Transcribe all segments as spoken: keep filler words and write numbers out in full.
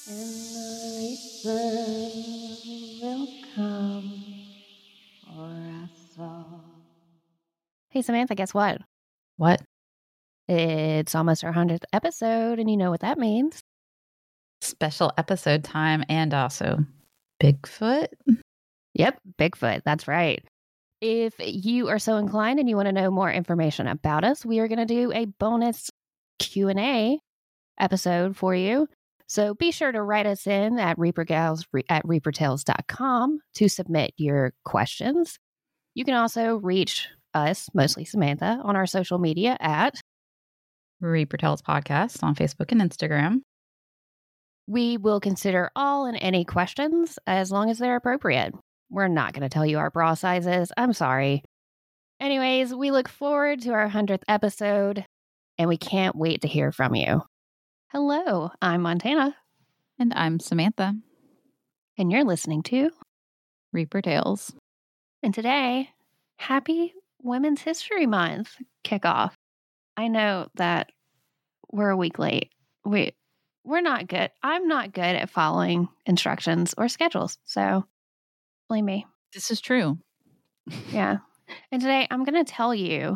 And the reason will come for us all. Hey, Samantha, guess what? What? It's almost our hundredth episode, and you know what that means. Special episode time and also Bigfoot. Yep, Bigfoot. That's right. If you are so inclined and you want to know more information about us, we are going to do a bonus Q and A episode for you. So be sure to write us in at reapergals at reaper tales dot com to submit your questions. You can also reach us, mostly Samantha, on our social media at Reaper Tales Podcast on Facebook and Instagram. We will consider all and any questions as long as they're appropriate. We're not going to tell you our bra sizes. I'm sorry. Anyways, we look forward to our hundredth episode, and we can't wait to hear from you. Hello, I'm Montana. And I'm Samantha. And you're listening to Reaper Tales. And today, happy Women's History Month kickoff. I know that we're a week late. We, we're not good. I'm not good at following instructions or schedules, so blame me. This is true. Yeah. And today I'm going to tell you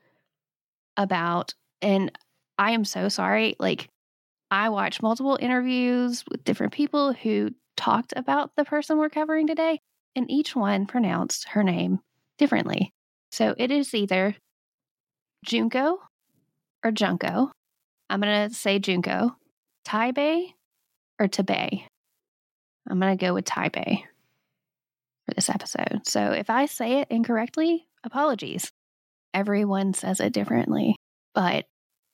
about, and I am so sorry, like, I watched multiple interviews with different people who talked about the person we're covering today, and each one pronounced her name differently. So it is either Junko or Junko. I'm going to say Junko. Taibei or Tabei. I'm going to go with Taibei for this episode. So if I say it incorrectly, apologies. Everyone says it differently. But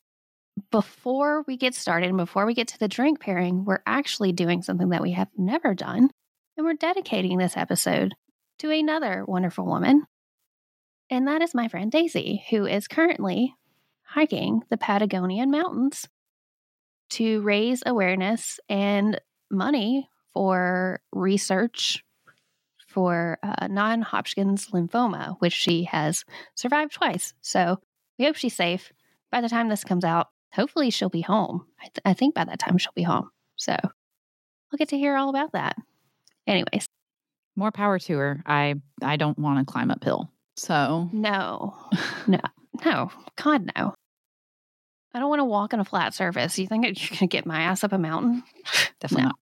before we get started and before we get to the drink pairing, we're actually doing something that we have never done. And we're dedicating this episode to another wonderful woman. And that is my friend Daisy, who is currently hiking the Patagonian mountains to raise awareness and money for research for uh, non-Hodgkin's lymphoma, which she has survived twice. So we hope she's safe. By the time this comes out, hopefully she'll be home. I, th- I think by that time she'll be home. So we'll get to hear all about that. Anyways. More power to her. I, I don't want to climb uphill. So. No. No. No. God, no. I don't want to walk on a flat surface. You think you're going to get my ass up a mountain? Definitely No. not.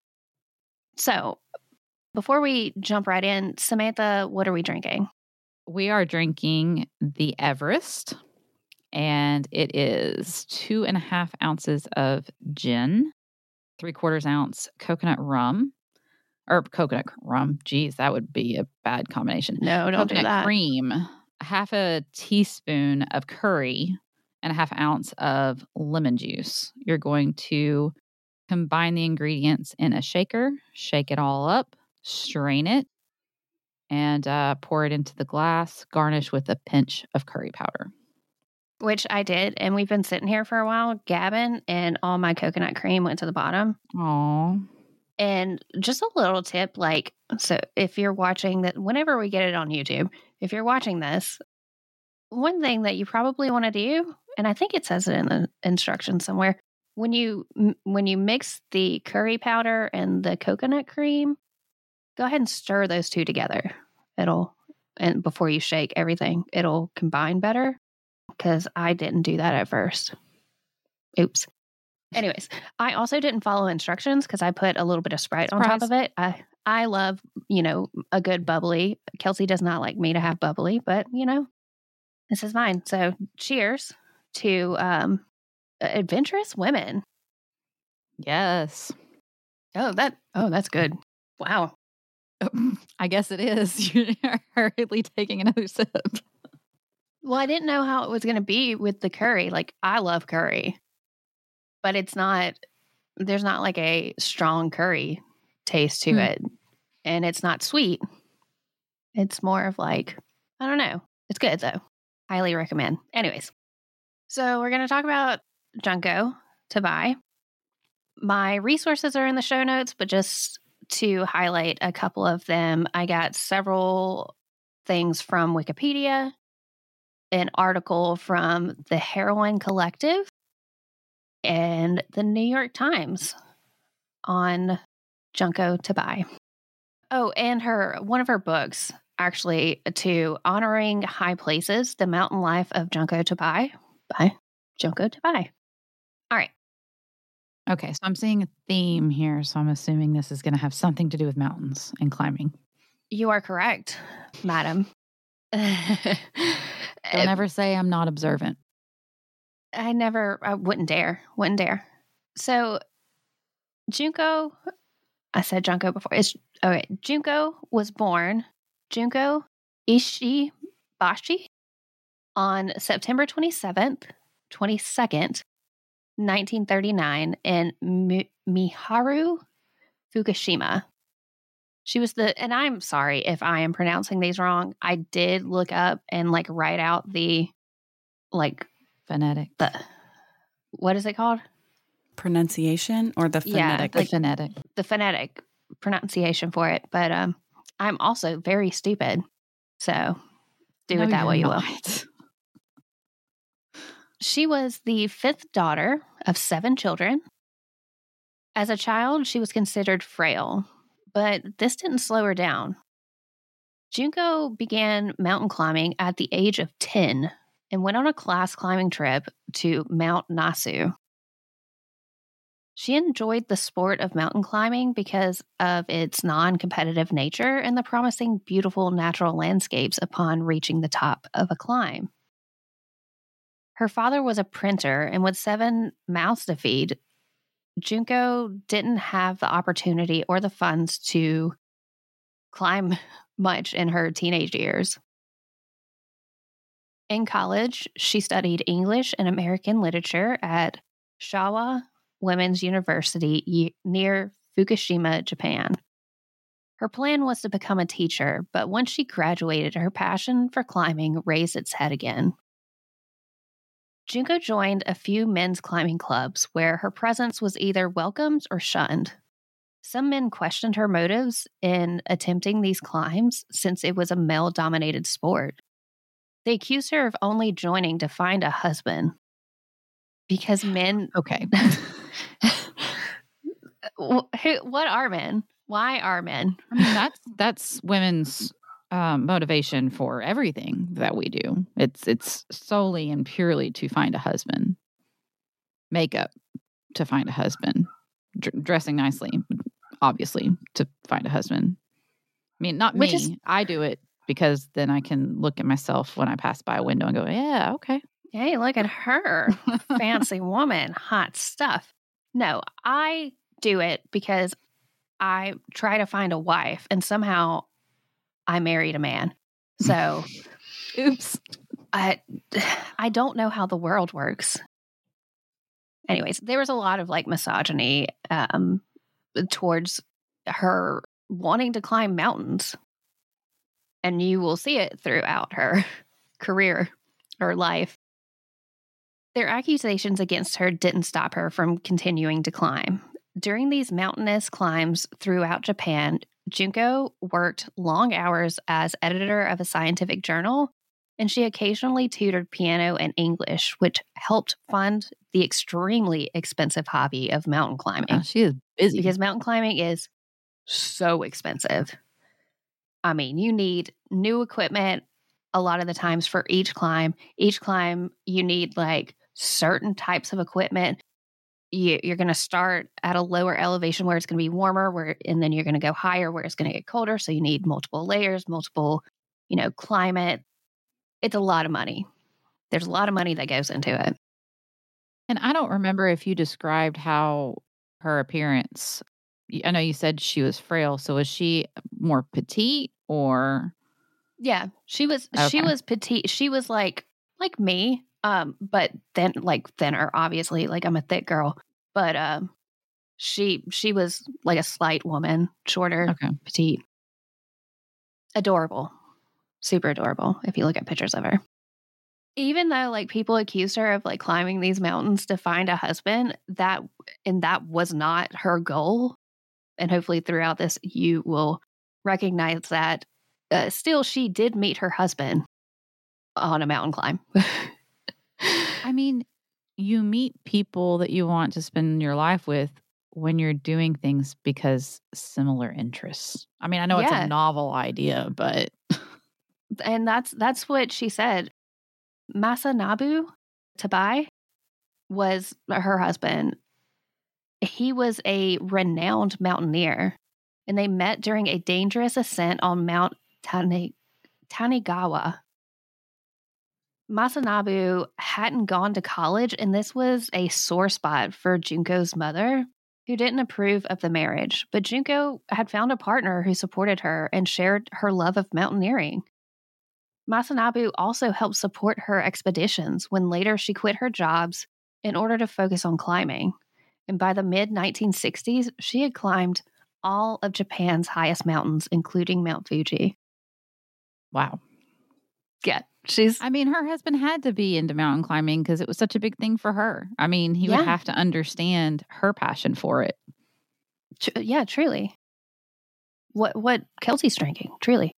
So before we jump right in, Samantha, what are we drinking? We are drinking the Everest, and it is two and a half ounces of gin, three quarters ounce coconut rum, or coconut rum. Geez, that would be a bad combination. No, don't coconut do that. cream, half a teaspoon of curry, and a half ounce of lemon juice. You're going to combine the ingredients in a shaker, shake it all up, strain it, and uh, pour it into the glass, garnish with a pinch of curry powder. Which I did, and we've been sitting here for a while gabbing, and all my coconut cream went to the bottom. Aww. And just a little tip, like, so if you're watching that, whenever we get it on YouTube, if you're watching this, one thing that you probably want to do, and I think it says it in the instructions somewhere, when you when you mix the curry powder and the coconut cream, go ahead and stir those two together. It'll, and before you shake everything, it'll combine better. Because I didn't do that at first. Oops. Anyways, I also didn't follow instructions because I put a little bit of Sprite Surprise. on top of it. I I love, you know, a good bubbly. Kelsey does not like me to have bubbly, but, you know, this is mine. So cheers to um, adventurous women. Yes. Oh, that. Oh, that's good. Wow. I guess it is. You're hurriedly taking another sip. Well, I didn't know how it was going to be with the curry. Like, I love curry, but it's not, there's not like a strong curry taste to Hmm. it. And it's not sweet. It's more of like, I don't know. It's good though. Highly recommend. Anyways, so we're going to talk about Junko Tabei. My resources are in the show notes, but just to highlight a couple of them, I got several things from Wikipedia, an article from the Heroine Collective, and the New York Times. on Junko Tabei. Oh, and her one of her books, actually, to Honoring High Places, The Mountain Life of Junko Tabei by Junko Tabei. All right. Okay, so I'm seeing a theme here, so I'm assuming this is going to have something to do with mountains and climbing. You are correct, madam. Don't ever say I'm not observant. I never, I wouldn't dare, wouldn't dare. So, Junko, I said Junko before. It's okay. Junko was born Junko Ishibashi on September twenty-seventh, twenty-second, nineteen thirty-nine in Mi- Miharu, Fukushima. She was the, and I'm sorry if I am pronouncing these wrong. I did look up and like write out the, like, Phonetic. the, what is it called? Pronunciation or the Yeah, phonetic? The like- phonetic. The phonetic pronunciation for it. But um, I'm also very stupid. So do No, with that you're what you will. not. She was the fifth daughter of seven children. As a child, she was considered frail, but this didn't slow her down. Junko began mountain climbing at the age of ten and went on a class climbing trip to Mount Nasu. She enjoyed the sport of mountain climbing because of its non-competitive nature and the promising beautiful natural landscapes upon reaching the top of a climb. Her father was a printer, and with seven mouths to feed, Junko didn't have the opportunity or the funds to climb much in her teenage years. In college, she studied English and American literature at Showa Women's University near Fukushima, Japan. Her plan was to become a teacher, but once she graduated, her passion for climbing raised its head again. Junko joined a few men's climbing clubs where her presence was either welcomed or shunned. Some men questioned her motives in attempting these climbs since it was a male-dominated sport. They accused her of only joining to find a husband. Because men... Okay. What are men? Why are men? I mean, that's that's women's um, motivation for everything that we do. It's it's solely and purely to find a husband. Makeup to find a husband. Dr- dressing nicely, obviously, to find a husband. I mean, not Which me. is- I do it because then I can look at myself when I pass by a window and go, yeah, okay. Hey, look at her. Fancy woman. Hot stuff. No, I do it because I try to find a wife and somehow I married a man. So, Oops. I I don't know how the world works. Anyways, there was a lot of like misogyny um, towards her wanting to climb mountains. And you will see it throughout her career or life. Their accusations against her didn't stop her from continuing to climb. During these mountainous climbs throughout Japan, Junko worked long hours as editor of a scientific journal, and she occasionally tutored piano and English, which helped fund the extremely expensive hobby of mountain climbing. Oh, she is busy. Because mountain climbing is so expensive. I mean, you need new equipment a lot of the times for each climb. Each climb, you need like certain types of equipment. You, you're going to start at a lower elevation where it's going to be warmer, where and then you're going to go higher where it's going to get colder. So you need multiple layers, multiple, you know, climate. It's a lot of money. There's a lot of money that goes into it. And I don't remember if you described how her appearance, I know you said she was frail. So was she more petite or? Yeah, she was, she Okay. was petite. She was like, like me. Um, but then like thinner, obviously, like I'm a thick girl, but, um, she, she was like a slight woman, shorter, Okay. petite, adorable, super adorable. If you look at pictures of her, even though like people accused her of like climbing these mountains to find a husband, that, and that was not her goal. And hopefully throughout this, you will recognize that uh, still she did meet her husband on a mountain climb. I mean, you meet people that you want to spend your life with when you're doing things because similar interests. I mean, I know it's Yeah. a novel idea, but And that's that's what she said. Masanabu Tabai was her husband. He was a renowned mountaineer, and they met during a dangerous ascent on Mount Tani- Tanigawa. Masanabu hadn't gone to college, and this was a sore spot for Junko's mother, who didn't approve of the marriage. But Junko had found a partner who supported her and shared her love of mountaineering. Masanabu also helped support her expeditions when later she quit her jobs in order to focus on climbing. And by the mid nineteen sixties, she had climbed all of Japan's highest mountains, including Mount Fuji. wow. Yeah, she's... I mean, her husband had to be into mountain climbing because it was such a big thing for her. I mean, he Yeah. would have to understand her passion for it. Tr- yeah, truly. What what Kelsey's drinking, truly.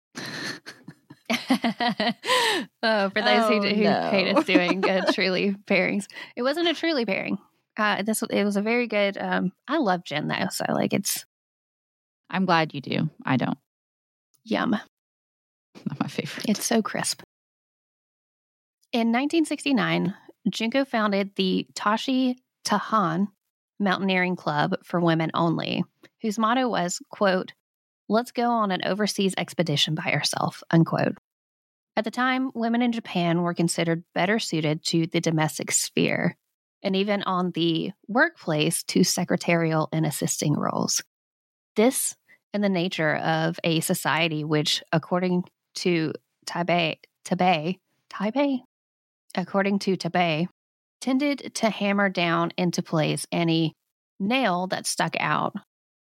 Oh, for those who, Oh, who no. hate us doing uh, truly pairings, it wasn't a truly pairing. Uh, this it was a very good. Um, I love gin though, so like it's I'm glad you do. I don't. yum. Not my favorite. It's so crisp. In nineteen sixty-nine, Junko founded the Tashi Tahan Mountaineering Club for women only, whose motto was, quote, "Let's go on an overseas expedition by yourself," unquote. At the time, women in Japan were considered better suited to the domestic sphere, and even on the workplace to secretarial and assisting roles. This and the nature of a society which, according to Taipei, Taipei, Taipei, according to Taipei, tended to hammer down into place any nail that stuck out,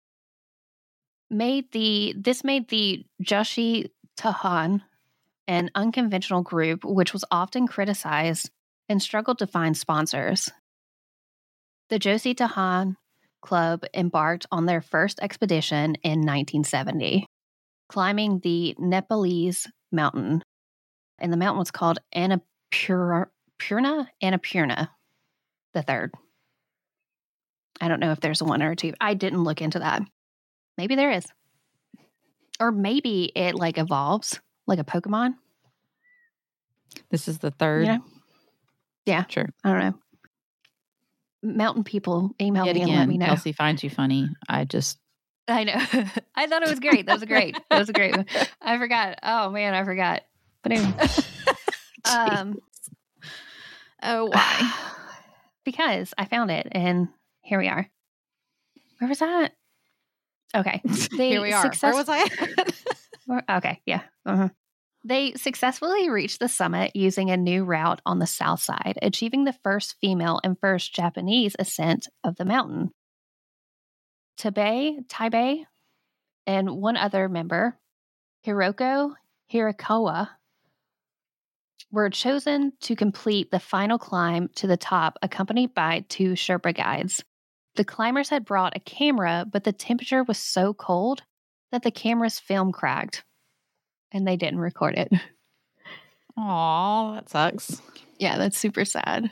made the this made the Joshi Tahan an unconventional group which was often criticized and struggled to find sponsors. The Joshi Tahan Club embarked on their first expedition in nineteen seventy, climbing the Nepalese mountain, and the mountain was called Annapurna, Annapurna the third. I don't know if there's a one or a two. I didn't look into that. Maybe there is. Or maybe it like evolves like a Pokemon. This is the third. You know? Yeah. Sure. I don't know. Mountain people, email Yet me and again, let me know. Kelsey finds you funny. I just. I know. I thought it was great. That was great. That was a great one. I forgot. Oh man, I forgot. But anyway. um, oh, why? Because I found it and here we are. Where was that? Okay. They Here we are. Success- Where was I at? Okay. Yeah. Uh-huh. They successfully reached the summit using a new route on the south side, achieving the first female and first Japanese ascent of the mountain. Taibei, Taibei, and one other member, Hiroko Hirakawa, were chosen to complete the final climb to the top, accompanied by two Sherpa guides. The climbers had brought a camera, but the temperature was so cold that the camera's film cracked, and they didn't record it. Aw, that sucks. Yeah, that's super sad.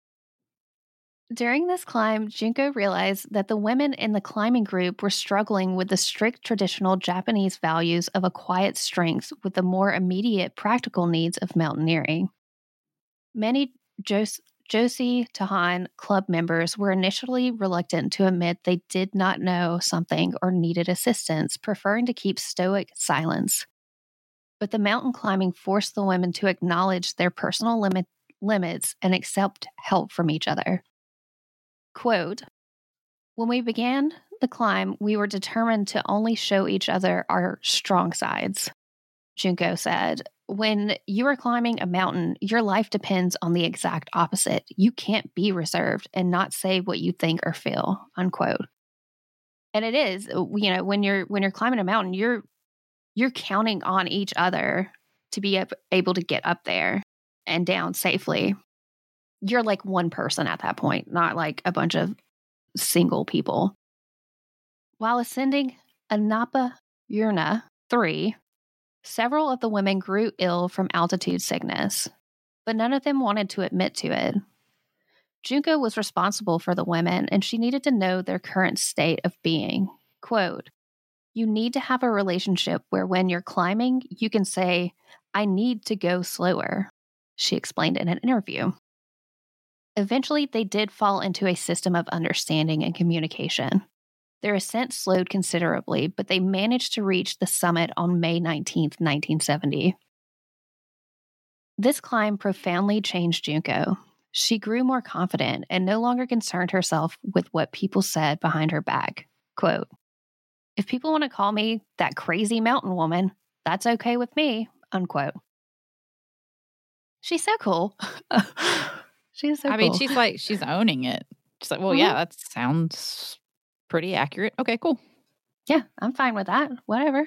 During this climb, Junko realized that the women in the climbing group were struggling with the strict traditional Japanese values of a quiet strength with the more immediate practical needs of mountaineering. Many Jos- Joshi Tahan club members were initially reluctant to admit they did not know something or needed assistance, preferring to keep stoic silence. But the mountain climbing forced the women to acknowledge their personal limit, limits and accept help from each other. Quote, "When we began the climb, we were determined to only show each other our strong sides," Junko said. "When you are climbing a mountain, your life depends on the exact opposite. You can't be reserved and not say what you think or feel," unquote. And it is, you know, when you're when you're climbing a mountain, you're you're counting on each other to be able to get up there and down safely. You're like one person at that point, not like a bunch of single people. While ascending Annapurna three, several of the women grew ill from altitude sickness, but none of them wanted to admit to it. Junko was responsible for the women, and she needed to know their current state of being. Quote, "You need to have a relationship where when you're climbing, you can say, 'I need to go slower,'" she explained in an interview. Eventually, they did fall into a system of understanding and communication. Their ascent slowed considerably, but they managed to reach the summit on May nineteenth, nineteen seventy. This climb profoundly changed Junko. She grew more confident and no longer concerned herself with what people said behind her back. Quote, "If people want to call me that crazy mountain woman, that's okay with me," unquote. She's so cool. She's so I cool. mean, she's like, she's owning it. She's like, well, Mhm. yeah, that sounds pretty accurate. Okay, cool. Yeah, I'm fine with that. Whatever.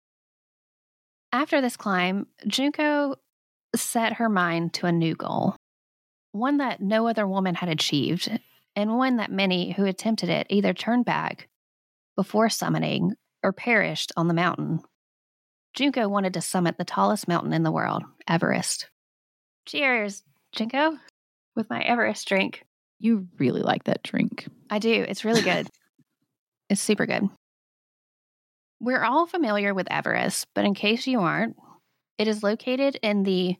After this climb, Junko set her mind to a new goal, one that no other woman had achieved, and one that many who attempted it either turned back before summiting or perished on the mountain. Junko wanted to summit the tallest mountain in the world, Everest. Cheers, Junko, with my Everest drink. You really like that drink. I do. It's really good. It's super good. We're all familiar with Everest, but in case you aren't, it is located in the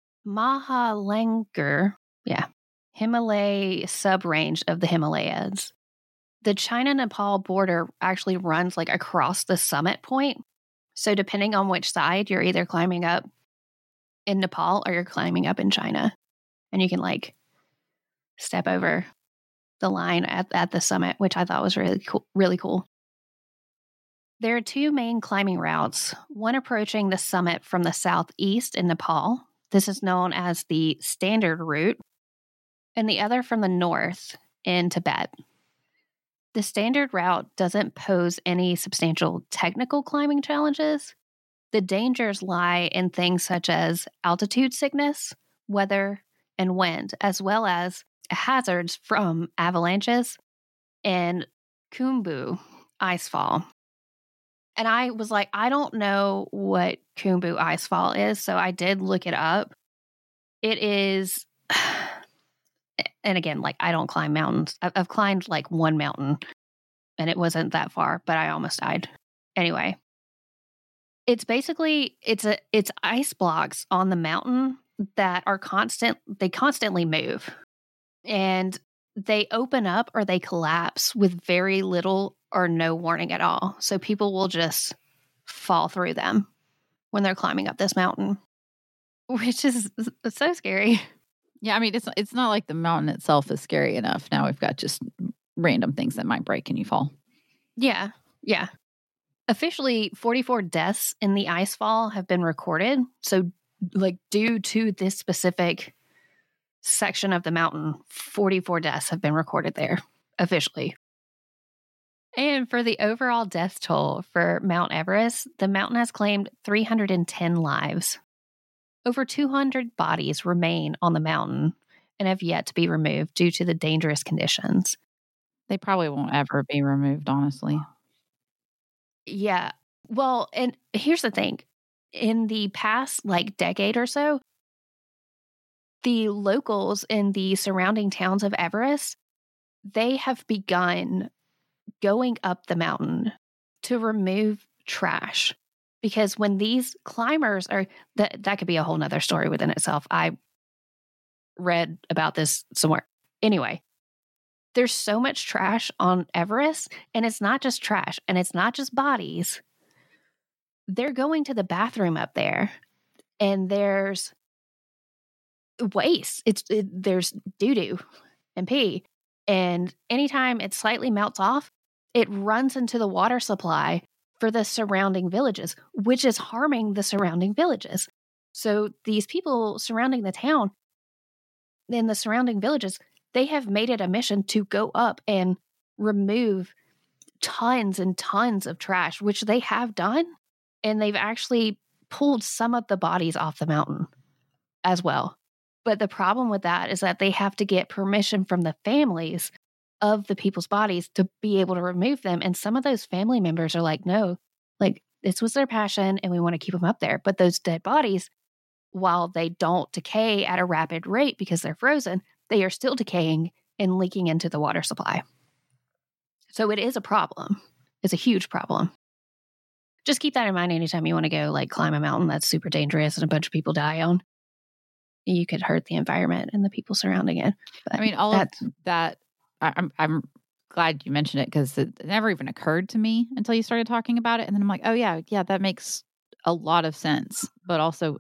Mahalangur, yeah, Himalaya sub-range of the Himalayas. The China-Nepal border actually runs like across the summit point. So depending on which side, you're either climbing up in Nepal or you're climbing up in China. And you can like step over the line at, at the summit, which I thought was really cool, really cool. There are two main climbing routes, one approaching the summit from the southeast in Nepal. This is known as the standard route, and the other from the north in Tibet. The standard route doesn't pose any substantial technical climbing challenges. The dangers lie in things such as altitude sickness, weather, and wind, as well as hazards from avalanches and Khumbu icefall. And I was like, I don't know what Khumbu icefall is, so I did look it up. It is, and again, like I don't climb mountains. I've, I've climbed like one mountain, and it wasn't that far, but I almost died. Anyway, it's basically it's a it's ice blocks on the mountain that are constant. They constantly move, and they open up or they collapse with very little or no warning at all. So people will just fall through them when they're climbing up this mountain, which is so scary. Yeah, I mean, it's it's not like the mountain itself is scary enough. Now we've got just random things that might break and you fall. Yeah, yeah. Officially, forty-four deaths in the icefall have been recorded. So, like, due to this specific section of the mountain, forty-four deaths have been recorded there officially. And for the overall death toll for Mount Everest, the mountain has claimed three hundred ten lives. Over two hundred bodies remain on the mountain and have yet to be removed due to the dangerous conditions. They probably won't ever be removed, honestly. Yeah. Well, and here's the thing. In the past, like, decade or so, the locals in the surrounding towns of Everest, they have begun going up the mountain to remove trash. Because when these climbers are, that, that could be a whole nother story within itself. I read about this somewhere. Anyway, there's so much trash on Everest, and it's not just trash, and it's not just bodies. They're going to the bathroom up there, and there's waste. It's it, there's doo-doo and pee, and anytime it slightly melts off, it runs into the water supply for the surrounding villages, which is harming the surrounding villages. So these people surrounding the town in the surrounding villages, they have made it a mission to go up and remove tons and tons of trash, which they have done. And they've actually pulled some of the bodies off the mountain as well. But the problem with that is that they have to get permission from the families of the people's bodies to be able to remove them. And some of those family members are like, no, like this was their passion and we want to keep them up there. But those dead bodies, while they don't decay at a rapid rate because they're frozen, they are still decaying and leaking into the water supply. So it is a problem. It's a huge problem. Just keep that in mind anytime you want to go like climb a mountain that's super dangerous and a bunch of people die on. You could hurt the environment and the people surrounding it. But I mean, all of that, I, I'm, I'm glad you mentioned it because it never even occurred to me until you started talking about it. And then I'm like, oh, yeah, yeah, that makes a lot of sense. But also,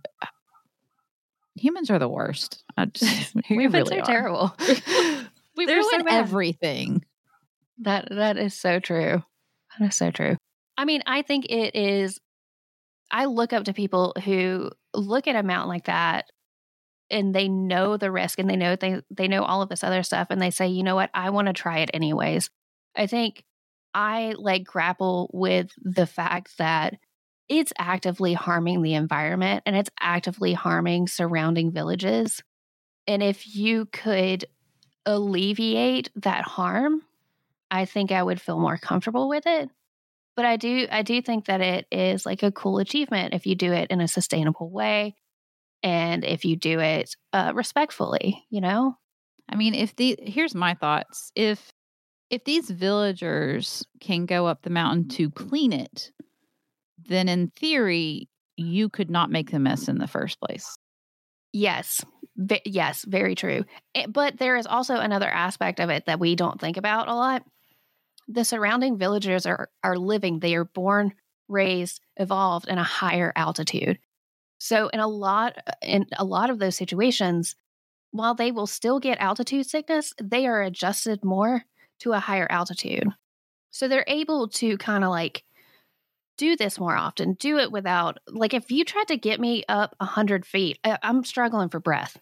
humans are the worst. I just, we humans really are, are terrible. We They're ruin so bad. everything. That That is so true. That is so true. I mean, I think it is, I look up to people who look at a mountain like that and they know the risk and they know they, they know all of this other stuff and they say, you know what, I want to try it anyways. I think I like grapple with the fact that it's actively harming the environment and it's actively harming surrounding villages. And if you could alleviate that harm, I think I would feel more comfortable with it. But I do I do think that it is like a cool achievement if you do it in a sustainable way and if you do it uh, respectfully, you know? I mean, if the here's my thoughts. If if these villagers can go up the mountain to clean it, then in theory, you could not make the mess in the first place. Yes. V- yes, very true. It, but there is also another aspect of it that we don't think about a lot. The surrounding villagers are, are living, they are born, raised, evolved in a higher altitude. So in a lot in a lot of those situations, while they will still get altitude sickness, they are adjusted more to a higher altitude. So they're able to kind of like do this more often, do it without, like if you tried to get me up one hundred feet, I, I'm struggling for breath.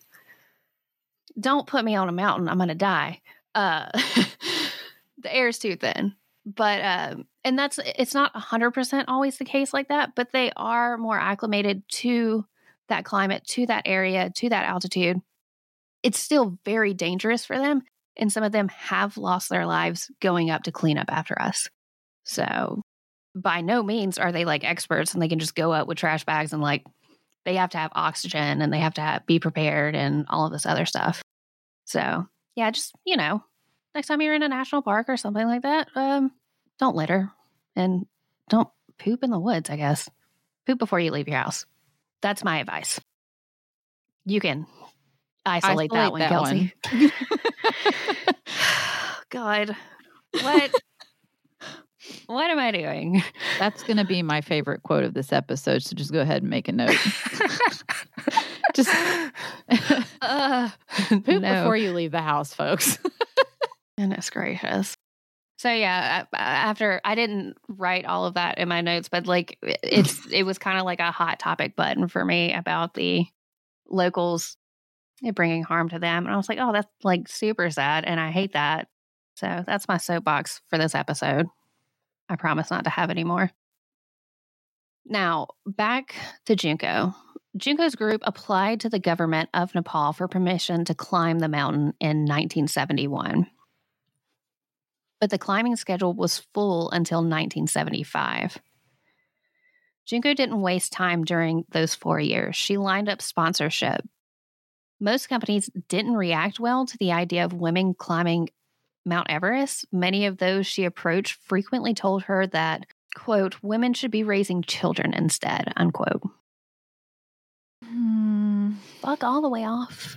Don't put me on a mountain, I'm going to die. Uh, the air is too thin. But, um, and that's, it's not one hundred percent always the case like that, but they are more acclimated to that climate, to that area, to that altitude. It's still very dangerous for them. And some of them have lost their lives going up to clean up after us. So by no means are they like experts and they can just go up with trash bags and like, they have to have oxygen and they have to have, be prepared and all of this other stuff. So yeah, just, you know, next time you're in a national park or something like that, um, don't litter and don't poop in the woods, I guess. Poop before you leave your house. That's my advice. You can isolate, isolate that one, that Kelsey. One. God, what? What am I doing? That's going to be my favorite quote of this episode, so just go ahead and make a note. Just uh, poop no. before you leave the house, folks. Goodness gracious. So yeah, after I didn't write all of that in my notes, but like it's it was kind of like a hot topic button for me about the locals bringing harm to them, and I was like, oh, that's like super sad, and I hate that. So that's my soapbox for this episode. I promise not to have any more. Now, back to Junko. Junko's group applied to the government of Nepal for permission to climb the mountain in nineteen seventy-one. But the climbing schedule was full until nineteen seventy-five. Junko didn't waste time during those four years. She lined up sponsorship. Most companies didn't react well to the idea of women climbing Mount Everest. Many of those she approached frequently told her that, quote, women should be raising children instead, unquote. Hmm, fuck all the way off.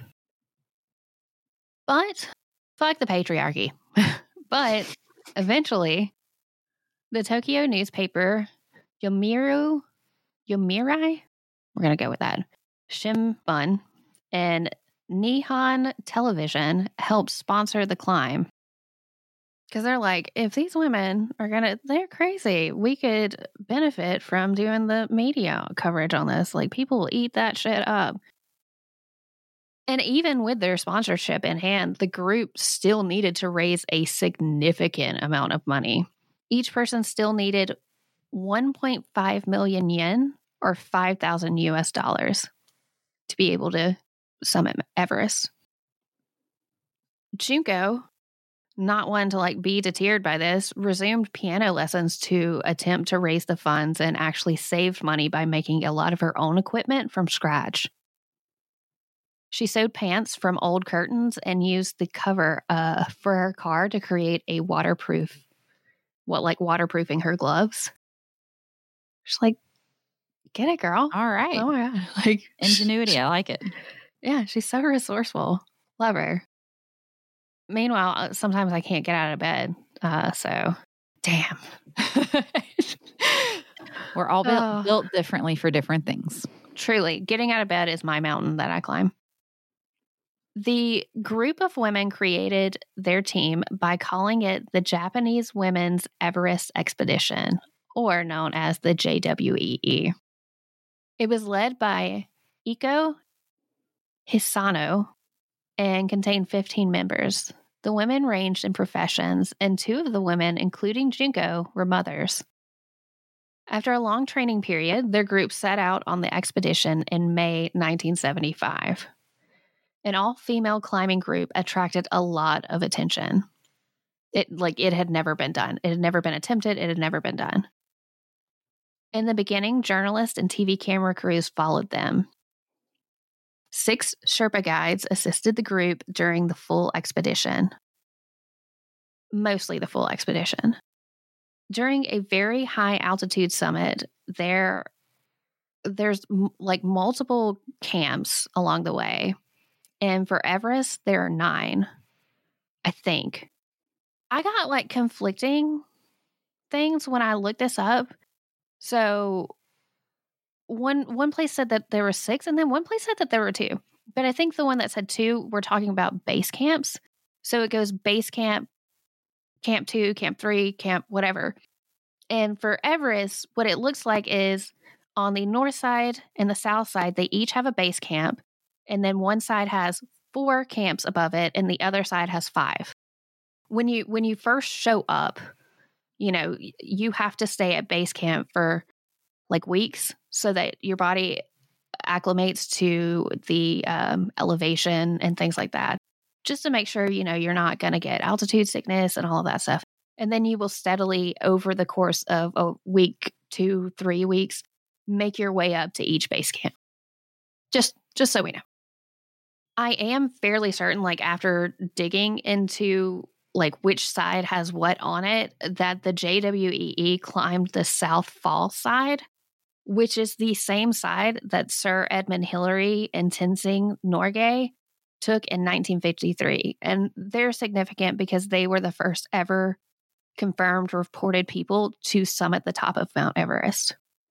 But, fuck the patriarchy. But, eventually, the Tokyo newspaper, Yomiuri, Yomiuri, we're going to go with that, Shimbun, and Nihon Television helped sponsor the climb. Because they're like, if these women are going to, they're crazy. We could benefit from doing the media coverage on this. Like, people will eat that shit up. And even with their sponsorship in hand, the group still needed to raise a significant amount of money. Each person still needed one point five million yen, or five thousand U S dollars, to be able to summit Everest. Junko, not one to like be deterred by this, resumed piano lessons to attempt to raise the funds and actually saved money by making a lot of her own equipment from scratch. She sewed pants from old curtains and used the cover uh, for her car to create a waterproof, what, like waterproofing her gloves. She's like, get it, girl. All right. Oh my God. Like, Ingenuity. I like it. yeah, she's so resourceful. Love her. Meanwhile, sometimes I can't get out of bed. Uh, so, damn. We're all built, Oh. built differently for different things. Truly, getting out of bed is my mountain that I climb. The group of women created their team by calling it the Japanese Women's Everest Expedition, or known as the J W E E. It was led by Iko Hisano and contained fifteen members. The women ranged in professions, and two of the women, including Junko, were mothers. After a long training period, their group set out on the expedition in May nineteen seventy-five. An all-female climbing group attracted a lot of attention. It like it had never been done. It had never been attempted. It had never been done. In the beginning, journalists and T V camera crews followed them. Six Sherpa guides assisted the group during the full expedition. Mostly the full expedition. During a very high altitude summit, there there's m- like multiple camps along the way. And for Everest, there are nine, I think. I got like conflicting things when I looked this up. So one one place said that there were six, and then one place said that there were two. But I think the one that said two, we're talking about base camps. So it goes base camp, camp two, camp three, camp whatever. And for Everest, what it looks like is on the north side and the south side, they each have a base camp. And then one side has four camps above it, and the other side has five. When you when you first show up, you know, you have to stay at base camp for like weeks so that your body acclimates to the um, elevation and things like that, just to make sure, you know, you're not going to get altitude sickness and all of that stuff. And then you will steadily, over the course of a week, two, three weeks, make your way up to each base camp. Just, just so we know. I am fairly certain, like after digging into like which side has what on it, that the J W E E climbed the South Fall side, which is the same side that Sir Edmund Hillary and Tenzing Norgay took in nineteen fifty-three. And they're significant because they were the first ever confirmed reported people to summit the top of Mount Everest.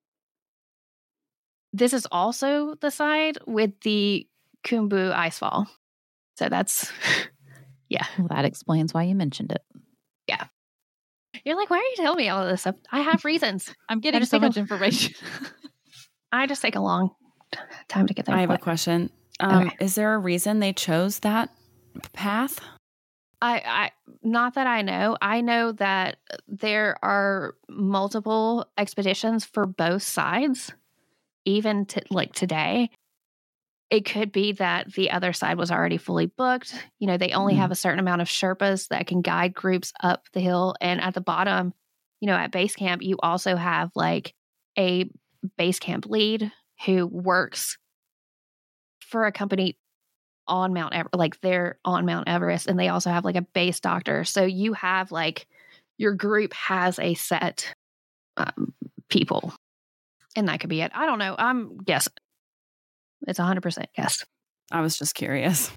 This is also the side with the Khumbu Icefall. So that's, yeah. Well, that explains why you mentioned it. Yeah. You're like, why are you telling me all of this stuff? I have reasons. I'm getting just so take a- much information. I just take a long t- time to get there. I have a What? question. Um, Okay. Is there a reason they chose that path? I, I, not that I know. I know that there are multiple expeditions for both sides, even to, like today. It could be that the other side was already fully booked. You know, they only Mm. have a certain amount of Sherpas that can guide groups up the hill. And at the bottom, you know, at base camp, you also have like a base camp lead who works for a company on Mount Everest, like they're on Mount Everest, and they also have like a base doctor. So you have like your group has a set um, people, and that could be it. I don't know. I'm guessing. It's one hundred percent guess. I was just curious.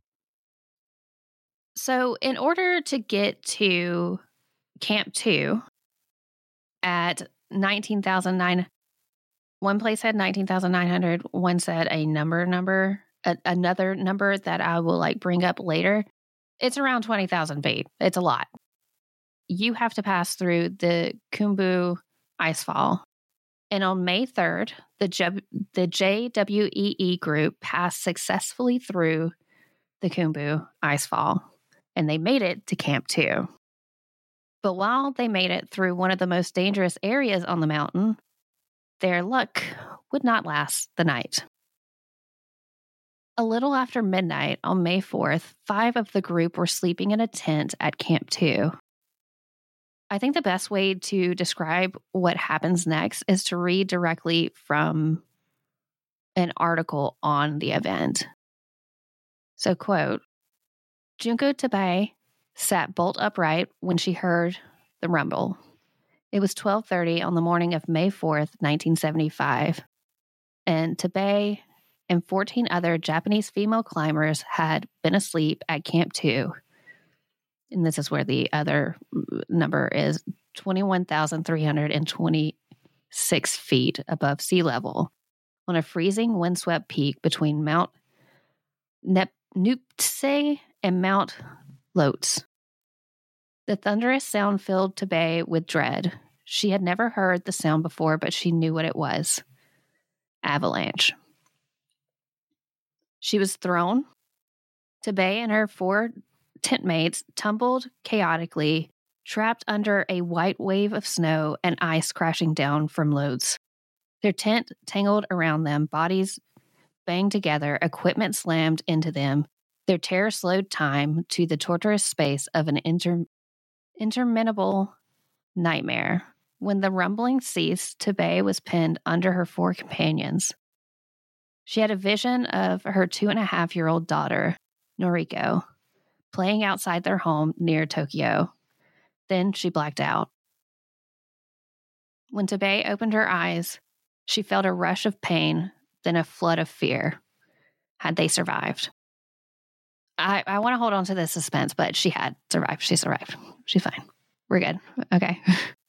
So in order to get to Camp two at nineteen thousand nine, one place said nineteen thousand nine hundred, one said a number number, a, another number that I will like bring up later. It's around twenty thousand feet. It's a lot. You have to pass through the Khumbu Icefall. And on May third, the, J- the J W E E group passed successfully through the Khumbu Icefall, and they made it to Camp two. But while they made it through one of the most dangerous areas on the mountain, their luck would not last the night. A little after midnight on May fourth, five of the group were sleeping in a tent at Camp two. I think the best way to describe what happens next is to read directly from an article on the event. So, quote, Junko Tabei sat bolt upright when she heard the rumble. It was twelve thirty on the morning of May fourth, nineteen seventy-five, and Tabei and fourteen other Japanese female climbers had been asleep at Camp two. And this is where the other number is twenty-one thousand three hundred twenty-six feet above sea level on a freezing windswept peak between Mount Nep- Nuptse and Mount Lotz. The thunderous sound filled Tabei with dread. She had never heard the sound before, but she knew what it was. Avalanche. She was thrown. Tabei and her four tent mates tumbled chaotically, trapped under a white wave of snow and ice crashing down from loads. Their tent tangled around them, bodies banged together, equipment slammed into them. Their terror slowed time to the torturous space of an inter- interminable nightmare. When the rumbling ceased, Tabei was pinned under her four companions. She had a vision of her two and a half year old daughter, Noriko, playing outside their home near Tokyo. Then she blacked out. When Tabei opened her eyes, she felt a rush of pain, then a flood of fear. Had they survived? I, I want to hold on to this suspense, but she had survived. She survived. She's fine. We're good. Okay.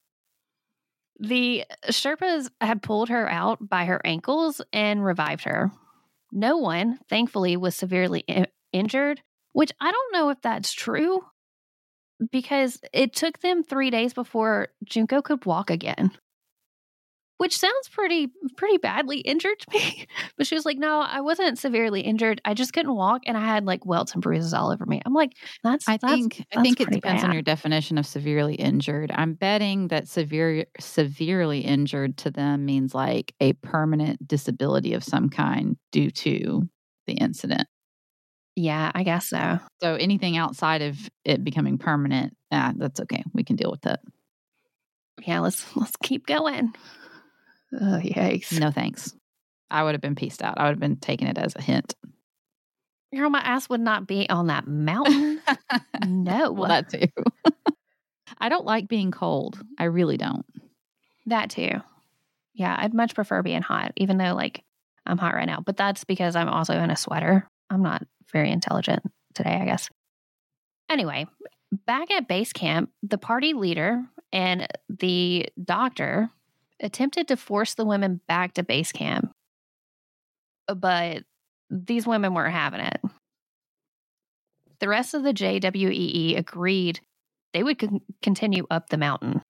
The Sherpas had pulled her out by her ankles and revived her. No one, thankfully, was severely in- injured, which I don't know if that's true because it took them three days before Junko could walk again, which sounds pretty, pretty badly injured to me. But she was like, no, I wasn't severely injured. I just couldn't walk and I had like welts and bruises all over me. I'm like, that's, I that's, think that's I think it pretty depends on bad. your definition of severely injured. I'm betting that severe severely injured to them means like a permanent disability of some kind due to the incident. Yeah, I guess so. So anything outside of it becoming permanent, ah, that's okay. We can deal with that. Yeah, let's let's keep going. Oh, yikes. No thanks. I would have been pieced out. I would have been taking it as a hint. Girl, my ass would not be on that mountain. No. Well, that too. I don't like being cold. I really don't. That too. Yeah, I'd much prefer being hot, even though like I'm hot right now. But that's because I'm also in a sweater. I'm not very intelligent today, I guess. Anyway, back at base camp, the party leader and the doctor attempted to force the women back to base camp. But these women weren't having it. The rest of the J W E E agreed they would con- continue up the mountain.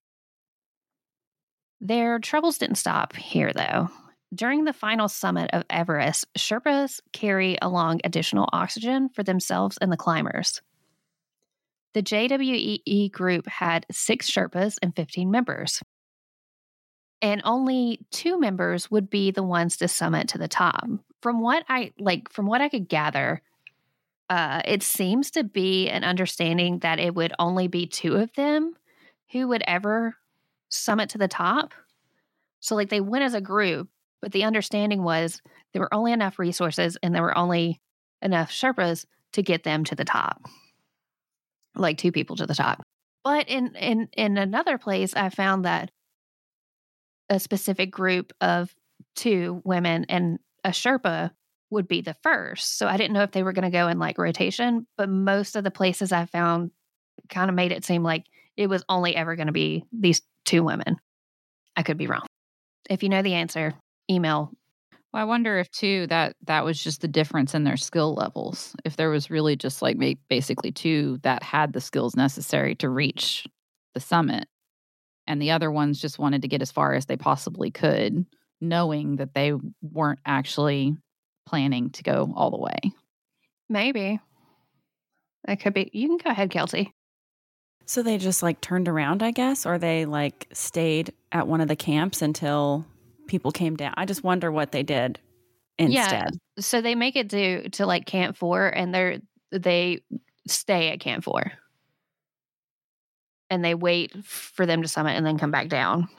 Their troubles didn't stop here, though. During the final summit of Everest, Sherpas carry along additional oxygen for themselves and the climbers. The J W E E group had six Sherpas and fifteen members. And only two members would be the ones to summit to the top. From what I like, from what I could gather, uh, it seems to be an understanding that it would only be two of them who would ever summit to the top. So, like, they went as a group, but the understanding was there were only enough resources and there were only enough Sherpas to get them to the top, like two people to the top. But in in in another place, I found that a specific group of two women and a Sherpa would be the first. So I didn't know if they were going to go in like rotation, but most of the places I found kind of made it seem like it was only ever going to be these two women. I could be wrong. If you know the answer, email. Well, I wonder if too that that was just the difference in their skill levels. If there was really just like basically two that had the skills necessary to reach the summit, and the other ones just wanted to get as far as they possibly could, knowing that they weren't actually planning to go all the way. Maybe. That could be. You can go ahead, Kelsey. So they just like turned around, I guess, or they like stayed at one of the camps until people came down. I just wonder what they did instead. Yeah. So they make it to to like Camp Four, and they're they stay at Camp Four, and they wait for them to summit and then come back down.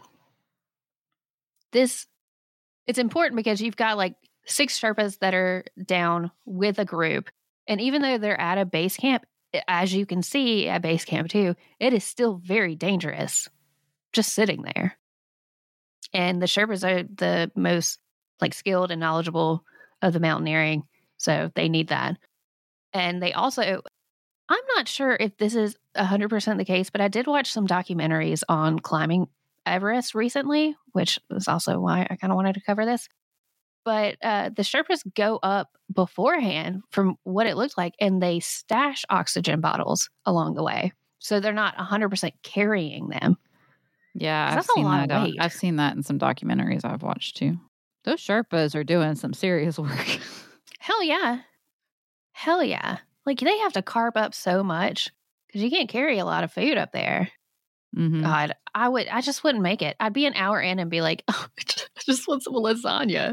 This it's important because you've got like six Sherpas that are down with a group, And even though they're at a base camp, as you can see at base camp too, it is still very dangerous just sitting there. And the Sherpas are the most like skilled and knowledgeable of the mountaineering, so they need that. And they also, I'm not sure if this is one hundred percent the case, but I did watch some documentaries on climbing Everest recently, which is also why I kind of wanted to cover this. But uh, the Sherpas go up beforehand from what it looked like, and they stash oxygen bottles along the way. So they're not one hundred percent carrying them. Yeah, I've that's a seen lot that. of on- weight. I've seen that in some documentaries I've watched too. Those Sherpas are doing some serious work. Hell yeah. Hell yeah. Like they have to carb up so much because you can't carry a lot of food up there. Mhm. God, I would, I just wouldn't make it. I'd be an hour in and be like, oh, I just want some lasagna.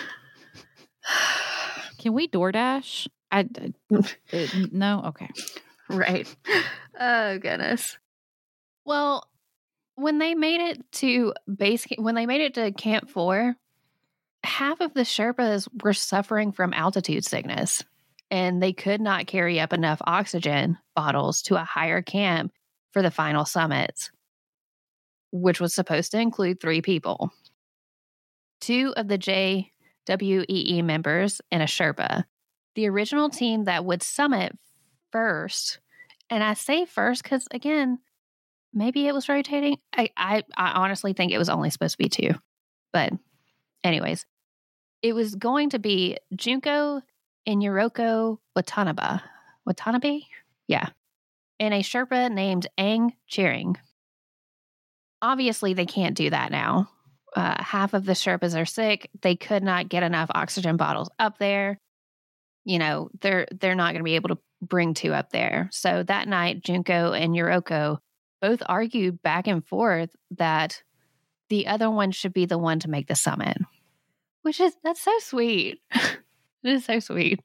Can we DoorDash? I, I- uh, no. Okay. Right. Oh, goodness. Well, when they made it to base, ca- when they made it to Camp Four, half of the Sherpas were suffering from altitude sickness, and they could not carry up enough oxygen bottles to a higher camp for the final summits, which was supposed to include three people. Two of the J W E E members and a Sherpa. The original team that would summit first, and I say first because, again, maybe it was rotating. I, I, I honestly think it was only supposed to be two. But anyways, it was going to be Junko and Yuriko Watanabe. Watanabe? Yeah. And a Sherpa named Aang Cheering. Obviously, they can't do that now. Uh, half of the Sherpas are sick. They could not get enough oxygen bottles up there. You know, they're they're not going to be able to bring two up there. So that night, Junko and Yuriko both argued back and forth that the other one should be the one to make the summit. Which is, that's so sweet. It is so sweet.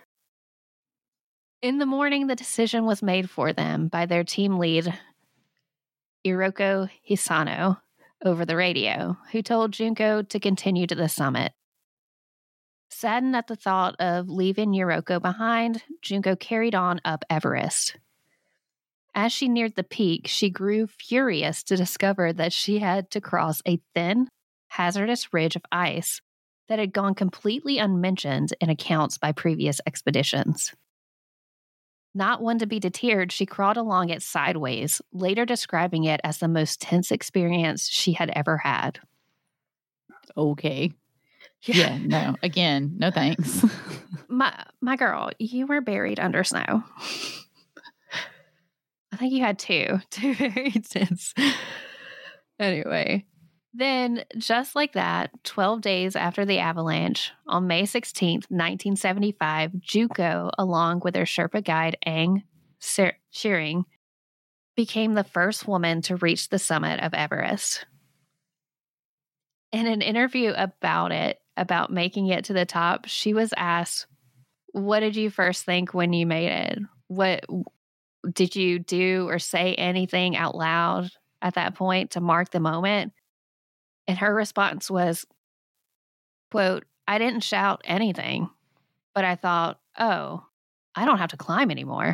In the morning, the decision was made for them by their team lead, Hiroko Hisano, over the radio, who told Junko to continue to the summit. Saddened at the thought of leaving Yuriko behind, Junko carried on up Everest. As she neared the peak, she grew furious to discover that she had to cross a thin, hazardous ridge of ice that had gone completely unmentioned in accounts by previous expeditions. Not one to be deterred, she crawled along it sideways, later describing it as the most tense experience she had ever had. Okay. Yeah. No. Again, no thanks. My my girl, you were buried under snow. I think you had two. Two very intense. Anyway. Then, just like that, twelve days after the avalanche, on May sixteenth, nineteen seventy-five, Junko, along with her Sherpa guide Aang Cheering, became the first woman to reach the summit of Everest. In an interview about it, about making it to the top, she was asked, "What did you first think when you made it? What did you do or say anything out loud at that point to mark the moment?" And her response was, quote, "I didn't shout anything, but I thought, oh, I don't have to climb anymore."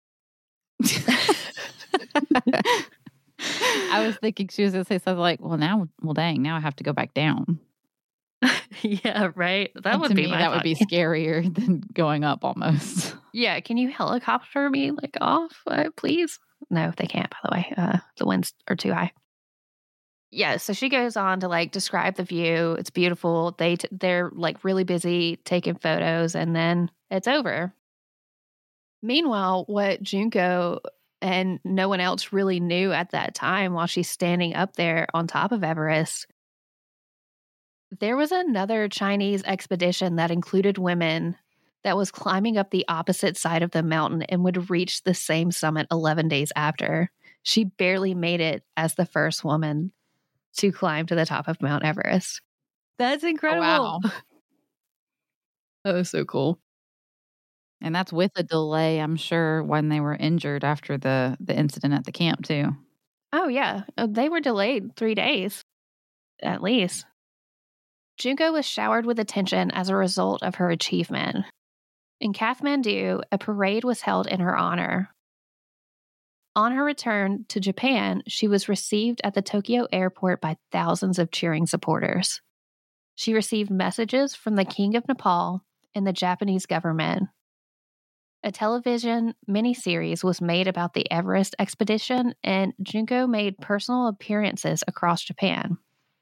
I was thinking she was going to say something like, well, now, well, dang, now I have to go back down. Yeah, right. That And would to be me, my that would be thought. scarier than going up almost. Yeah, can you helicopter me like off, uh, please? No, they can't, by the way. Uh, the winds are too high. Yeah, so she goes on to like describe the view. It's beautiful. They t- they're like really busy taking photos, and then it's over. Meanwhile, what Junko and no one else really knew at that time, while she's standing up there on top of Everest, there was another Chinese expedition that included women that was climbing up the opposite side of the mountain and would reach the same summit eleven days after. She barely made it as the first woman to climb to the top of Mount Everest. That's incredible. Oh, wow. That was so cool. And that's with a delay, I'm sure, when they were injured after the, the incident at the camp, too. Oh, yeah. Uh, They were delayed three days, at least. Junko was showered with attention as a result of her achievement. In Kathmandu, a parade was held in her honor. On her return to Japan, she was received at the Tokyo airport by thousands of cheering supporters. She received messages from the King of Nepal and the Japanese government. A television miniseries was made about the Everest expedition, and Junko made personal appearances across Japan.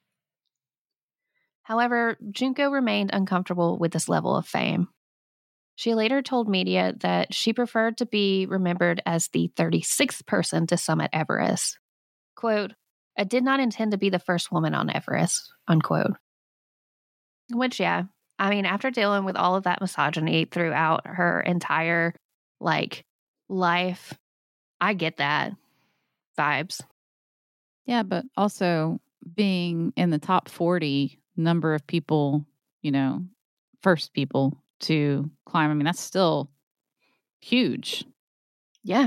However, Junko remained uncomfortable with this level of fame. She later told media that she preferred to be remembered as the thirty-sixth person to summit Everest. Quote, "I did not intend to be the first woman on Everest," unquote. Which, yeah, I mean, after dealing with all of that misogyny throughout her entire, like, life, I get that vibes. Yeah, but also being in the top forty number of people, you know, first people to climb, I mean, that's still huge. Yeah.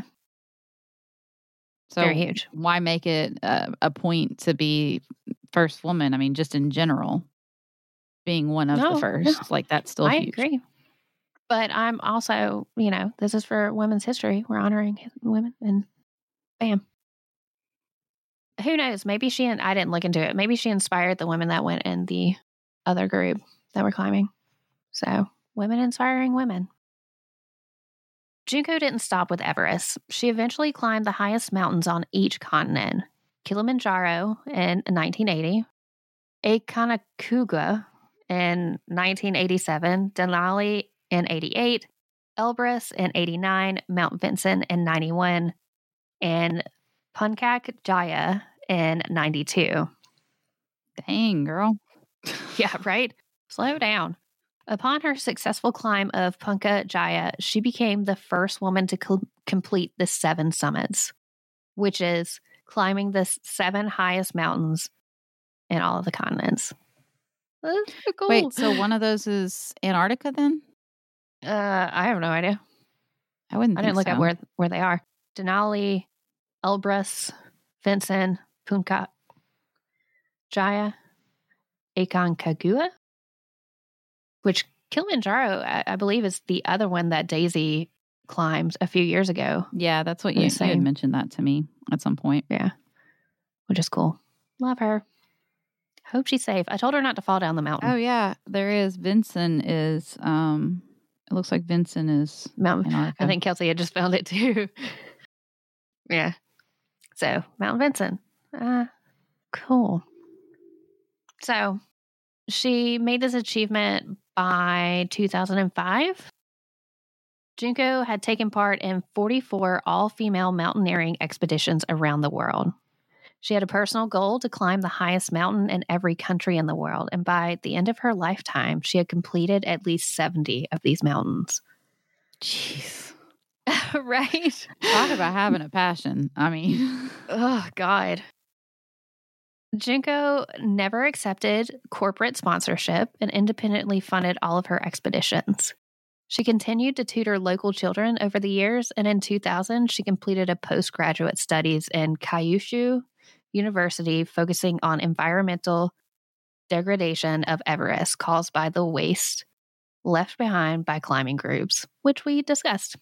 So very huge. Why make it a, a point to be first woman? I mean, just in general, being one of No, the first, no. like that's still I huge. agree. But I'm also, you know, this is for women's history. We're honoring women, and bam. Who knows? Maybe she, and I didn't look into it. Maybe she inspired the women that went in the other group that were climbing. So, women inspiring women. Junko didn't stop with Everest. She eventually climbed the highest mountains on each continent: Kilimanjaro in nineteen eighty, Aconcagua in nineteen eighty-seven, Denali in eighty-eight, Elbrus in eighty-nine, Mount Vinson in ninety-one, and Puncak Jaya in ninety-two. Dang, girl. Yeah, right? Slow down. Upon her successful climb of Punka Jaya, she became the first woman to co- complete the seven summits, which is climbing the seven highest mountains in all of the continents. That's so cool. Wait, so one of those is Antarctica then? Uh, I have no idea. I wouldn't I think didn't look so. at where where they are. Denali, Elbrus, Vinson, Puncak Jaya, Aconcagua, which Kilimanjaro, I, I believe, is the other one that Daisy climbed a few years ago. Yeah, that's what you, you had mentioned that to me at some point. Yeah, which is cool. Love her. Hope she's safe. I told her not to fall down the mountain. Oh yeah, there is. Vinson is. Um, it looks like Vinson is Mount. Antarctica. I think Kelsey had just found it too. Yeah. So Mount Vinson. Uh, cool. So she made this achievement by two thousand five. Junko had taken part in forty-four all-female mountaineering expeditions around the world. She had a personal goal to climb the highest mountain in every country in the world, and by the end of her lifetime, she had completed at least seventy of these mountains. Jeez. Right? Talk about having a passion. I mean, oh, God. Junko never accepted corporate sponsorship and independently funded all of her expeditions. She continued to tutor local children over the years, and in two thousand, she completed a postgraduate studies in Kyushu University focusing on environmental degradation of Everest caused by the waste left behind by climbing groups, which we discussed.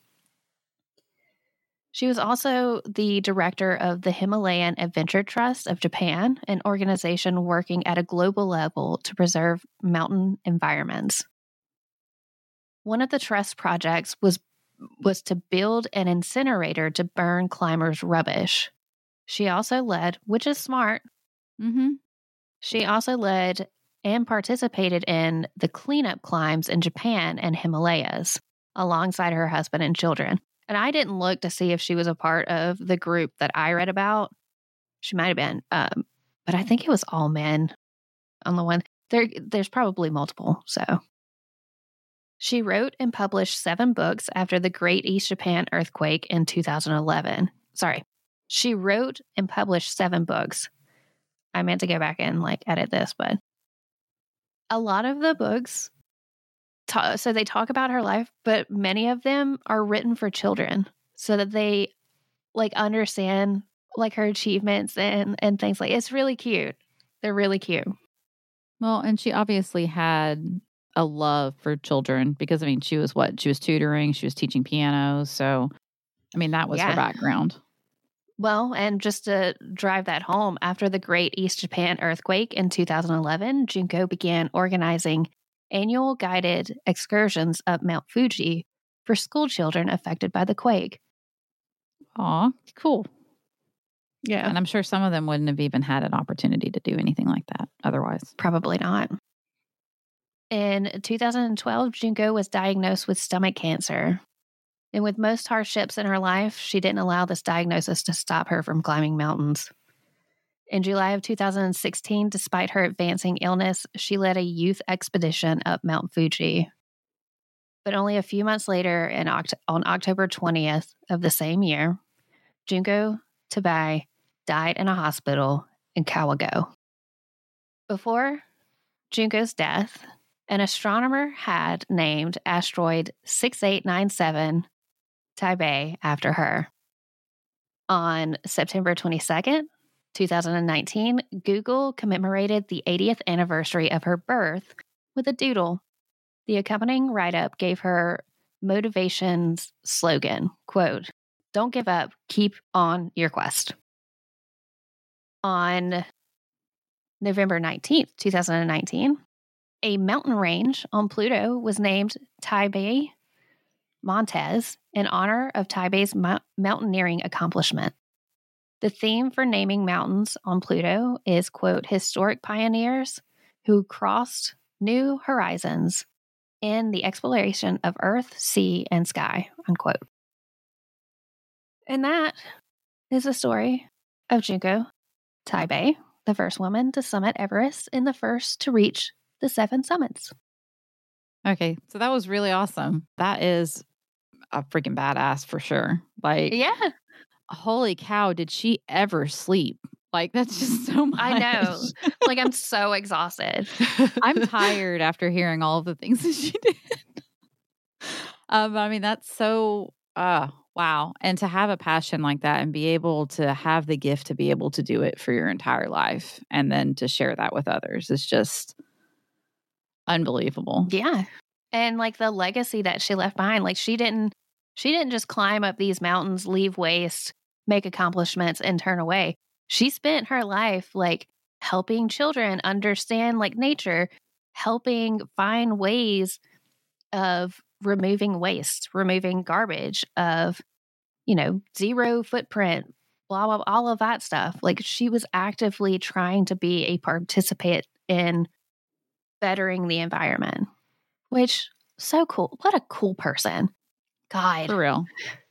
She was also the director of the Himalayan Adventure Trust of Japan, an organization working at a global level to preserve mountain environments. One of the trust projects was was to build an incinerator to burn climbers' rubbish. She also led, which is smart, mm-hmm. she also led and participated in the cleanup climbs in Japan and Himalayas alongside her husband and children. And I didn't look to see if she was a part of the group that I read about. She might have been, um, but I think it was all men on the one. There, there's probably multiple, so... She wrote and published seven books after the Great East Japan earthquake in two thousand eleven. Sorry. She wrote and published seven books. I meant to go back and like edit this, but a lot of the books, ta- so they talk about her life, but many of them are written for children so that they like understand like her achievements and, and things like it's really cute. They're really cute. Well, and she obviously had a love for children because, I mean, she was what? She was tutoring, she was teaching piano. So, I mean, that was Yeah. her background. Well, and just to drive that home, after the Great East Japan earthquake in two thousand eleven, Junko began organizing annual guided excursions up Mount Fuji for school children affected by the quake. Aw, cool. Yeah. And I'm sure some of them wouldn't have even had an opportunity to do anything like that otherwise. Probably not. In two thousand twelve, Junko was diagnosed with stomach cancer. And with most hardships in her life, she didn't allow this diagnosis to stop her from climbing mountains. In July of two thousand sixteen, despite her advancing illness, she led a youth expedition up Mount Fuji. But only a few months later, in Oct- on October twentieth of the same year, Junko Tabei died in a hospital in Kawagoe. Before Junko's death, an astronomer had named asteroid six eight nine seven Taibei after her. On September twenty-second, twenty nineteen, Google commemorated the eightieth anniversary of her birth with a doodle. The accompanying write-up gave her motivation's slogan, quote, "Don't give up, keep on your quest." On November nineteenth, twenty nineteen, a mountain range on Pluto was named Taibei Montes in honor of Taibei's mo- mountaineering accomplishment. The theme for naming mountains on Pluto is, quote, "historic pioneers who crossed new horizons in the exploration of earth, sea, and sky," unquote. And that is the story of Junko Taibei, the first woman to summit Everest and the first to reach the seven summits. Okay, so that was really awesome. That is a freaking badass for sure. Like, Yeah, holy cow, did she ever sleep? Like, that's just so much. I know. Like, I'm so exhausted. I'm tired after hearing all of the things that she did. um, I mean, that's so, uh, wow. And to have a passion like that and be able to have the gift to be able to do it for your entire life and then to share that with others is just unbelievable. Yeah. And like the legacy that she left behind, like she didn't, she didn't just climb up these mountains, leave waste, make accomplishments and turn away. She spent her life like helping children understand like nature, helping find ways of removing waste, removing garbage, of, you know, zero footprint, blah, blah, blah, all of that stuff. Like she was actively trying to be a participant in bettering the environment, which so cool. What a cool person. God. For real.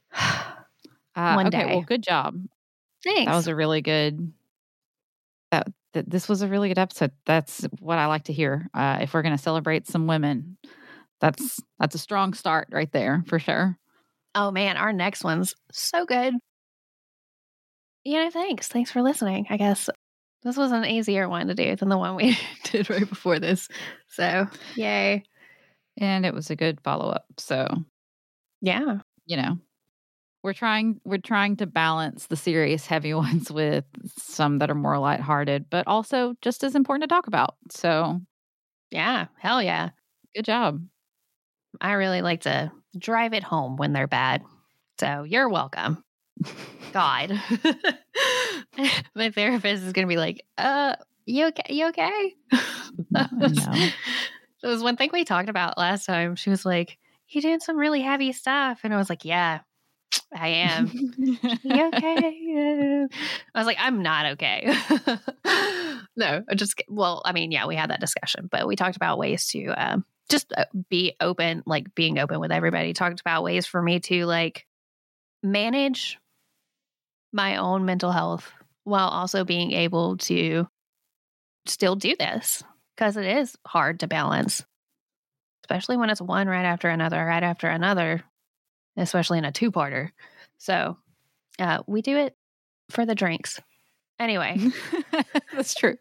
Uh, One okay, day. well, good job. Thanks. That was a really good. That, that this was a really good episode. That's what I like to hear. Uh, if we're going to celebrate some women, that's that's a strong start right there for sure. Oh man, our next one's so good. You know, thanks. Thanks for listening. I guess this was an easier one to do than the one we did right before this. So, yay. And it was a good follow up. So, Yeah. you know, we're trying we're trying to balance the serious, heavy ones with some that are more lighthearted, but also just as important to talk about. So, Yeah. Hell yeah. good job. I really like to drive it home when they're bad. So, you're welcome. God. My therapist is going to be like, uh, you okay? You okay? No, no. It was one thing we talked about last time. She was like, "You doing some really heavy stuff?" And I was like, "Yeah, I am." You okay? I was like, "I'm not okay." No, I just, well, I mean, yeah, we had that discussion, but we talked about ways to um, just uh, be open, like being open with everybody. Talked about ways for me to like manage my own mental health while also being able to still do this, because it is hard to balance, especially when it's one right after another, right after another, especially in a two-parter. So uh, we do it for the drinks. Anyway. That's true.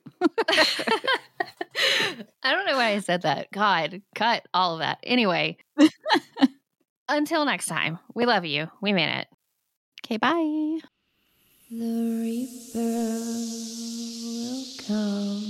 I don't know why I said that. God, cut all of that. Anyway, until next time, we love you. We mean it. Okay, bye. The Reaper will come.